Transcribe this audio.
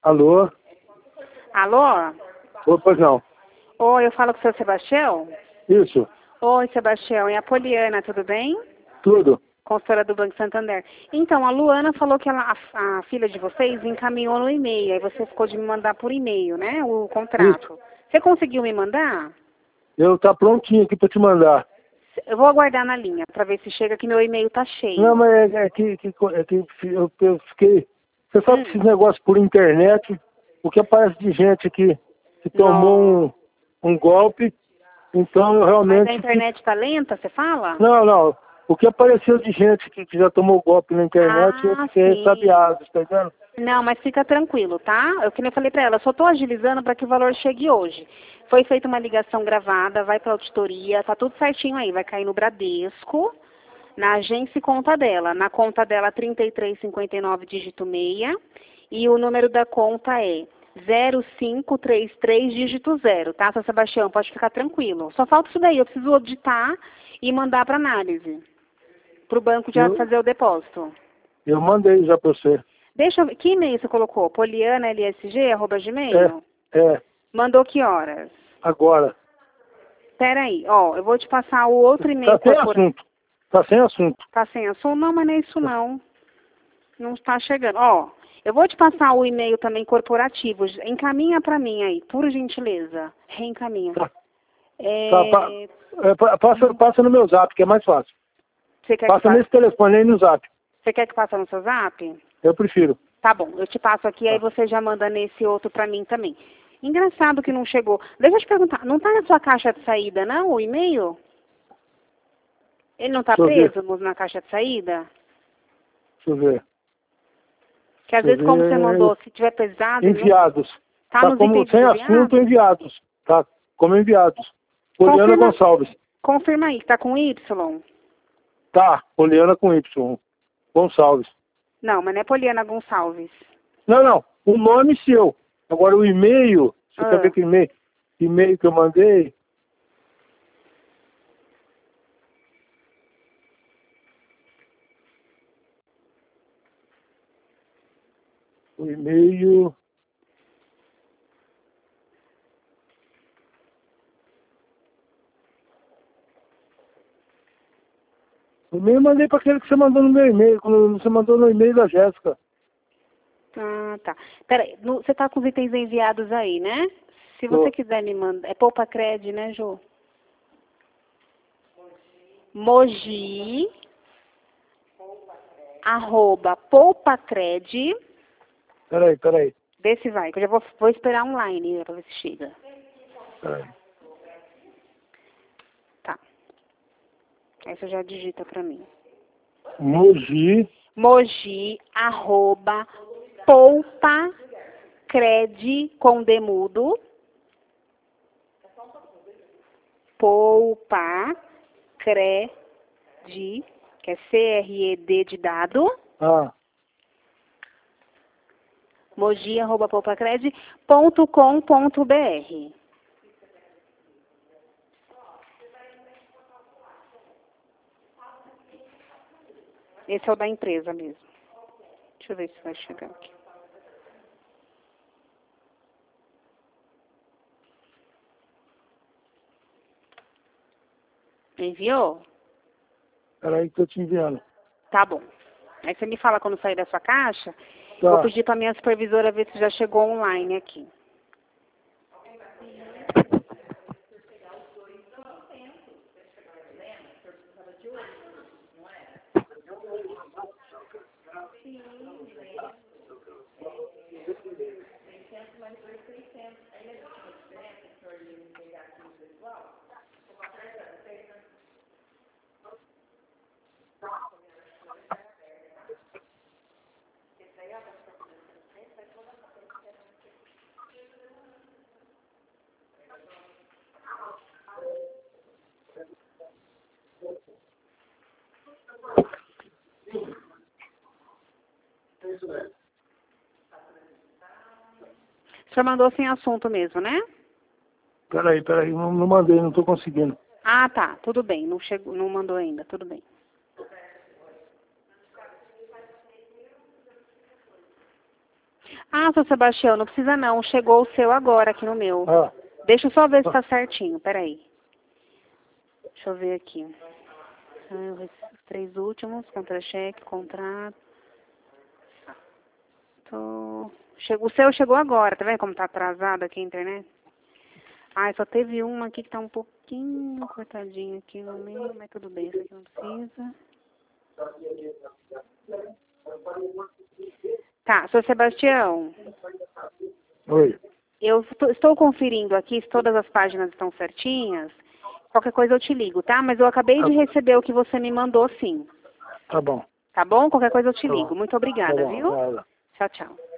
Alô? Alô? Ô, pois não. Oi, eu falo com o seu Sebastião? Isso, Oi, Sebastião. É a Poliana, tudo bem? tudo. Consultora do Banco Santander. Então, a Luana falou que a filha de vocês encaminhou no e-mail. Aí você ficou de me mandar por e-mail, né? O contrato. Você conseguiu me mandar? Eu tá prontinho aqui pra te mandar. Eu vou aguardar na linha para ver se chega que meu e-mail tá cheio. Não, mas é que eu fiquei... Você sabe que esses negócios por internet, o que aparece de gente aqui que tomou um golpe, então eu Mas realmente... a internet tá lenta, você fala? Não. O que apareceu de gente que já tomou golpe na internet, eu fiquei Sim. sabiado, tá vendo? Não, mas fica tranquilo, tá? Eu que nem eu falei pra ela, eu só tô agilizando para que o valor chegue hoje. Foi feita uma ligação gravada, vai pra auditoria, tá tudo certinho aí, vai cair no Bradesco, na agência e conta dela. Na conta dela 3359 dígito 6 e o número da conta é 0533 dígito 0, tá, seu Sebastião? Pode ficar tranquilo. Só falta isso daí, eu preciso auditar e mandar para análise, para o banco já fazer o depósito. Eu mandei já pra você. Deixa eu ver, que e-mail você colocou? polianalsg@gmail? É, Mandou que horas? agora. Peraí, ó, eu vou te passar o outro e-mail Tá sem corporativo. assunto. Tá sem assunto. Tá sem assunto? Não, mas não é isso não. Não está chegando. Ó, eu vou te passar o e-mail também corporativo. Encaminha para mim aí, por gentileza. Reencaminha. Tá. É... Passa no meu zap, que é mais fácil. Você quer Passa que nesse telefone aí no zap. Você quer que passe no seu zap? Eu prefiro. Tá bom, eu te passo aqui, aí você já manda nesse outro pra mim também. Engraçado que não chegou. Deixa eu te perguntar, não tá na sua caixa de saída, não, o e-mail? Ele não tá Deixa eu ver. preso na caixa de saída? Deixa eu ver. Que às Deixa eu vezes, como você ver. mandou, se tiver pesado... ele não- Enviados. Tá nos como itens sem enviados? assunto, enviados. Tá como enviados. Poliana Confirma, Gonçalves. confirma aí, que tá com Y. Tá, Poliana com Y. Gonçalves. Não, mas não é Poliana Gonçalves. Não. O nome seu. Agora o e-mail. Você quer Ah. ver que e-mail que eu mandei? O e-mail. O e-mail eu mandei para aquele que você mandou no meu e-mail, quando você mandou no e-mail da Jéssica. Ah, tá. Peraí, você tá com os itens enviados aí, né? Se você quiser me mandar... É Poupa Cred, né, Ju? Mogi... @poupacred. Peraí. Vê se vai, que eu já vou esperar online, né, pra ver se chega. Peraí. Tá. Aí você já digita pra mim. Mogi. Mogi, @poupacred, com demudo. Poupacred, que é CRED de dado. Ah, Mogi, @poupacred.com.br. Esse é o da empresa mesmo. Deixa eu ver se vai chegar aqui. Enviou? peraí que eu tô te enviando. Tá bom. Aí você me fala quando sair da sua caixa. Tá. Vou pedir pra minha supervisora ver se já chegou online aqui. O senhor mandou sem assunto mesmo, né? Peraí, não mandei, não tô conseguindo. Ah, tá. Tudo bem. Não chegou, não mandou ainda. Tudo bem. Ah, seu Sebastião, não precisa não. Chegou o seu agora aqui no meu. Ah, Deixa eu só ver se tá certinho. Peraí. Deixa eu ver aqui. Os 3 últimos. Contra-cheque, contrato. O seu chegou agora. Tá vendo como tá atrasado aqui a internet? Ah, só teve uma aqui que tá um pouquinho cortadinha aqui no meio. Mas tudo bem, isso aqui não precisa. Tá, seu Sebastião. oi. Eu estou conferindo aqui se todas as páginas estão certinhas. Qualquer coisa eu te ligo, tá? Mas eu acabei de receber o que você me mandou, sim. Tá bom. Tá bom? Qualquer coisa eu te Tá ligo. bom. Muito obrigada, Tá bom. viu? Nada. Tchau, tchau.